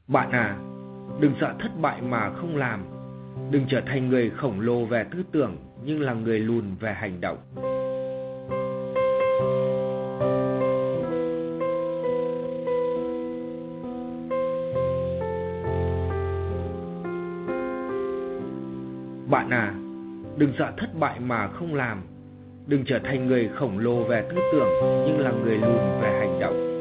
Bạn à, đừng sợ thất bại mà không làm. Đừng trở thành người khổng lồ về tư tưởng nhưng là người lùn về hành động. Bạn à, đừng sợ thất bại mà không làm. Đừng trở thành người khổng lồ về tư tưởng nhưng là người lùn về hành động.